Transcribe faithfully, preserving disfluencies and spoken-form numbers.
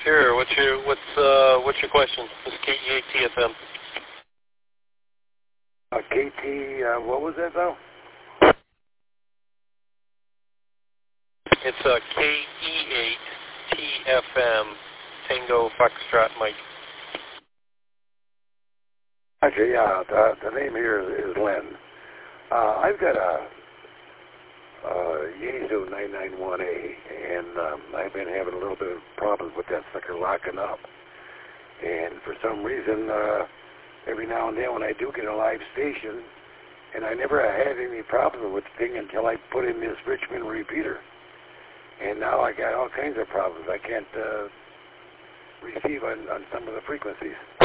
Sure. What's your what's uh what's your question? This is K E eight T F M. Uh, K T, uh, what was that though? It's uh, K E eight T F M, Tango Foxtrot Mike. Actually, yeah, the, the name here is, is Len. Uh, I've got a, a Yaesu nine ninety-one A, and um, I've been having a little bit of problems with that sucker locking up. And for some reason, uh, every now and then when I do get a live station, and I never had any problem with the thing until I put in this Richmond repeater. And now I got all kinds of problems. I can't uh, receive on, on some of the frequencies.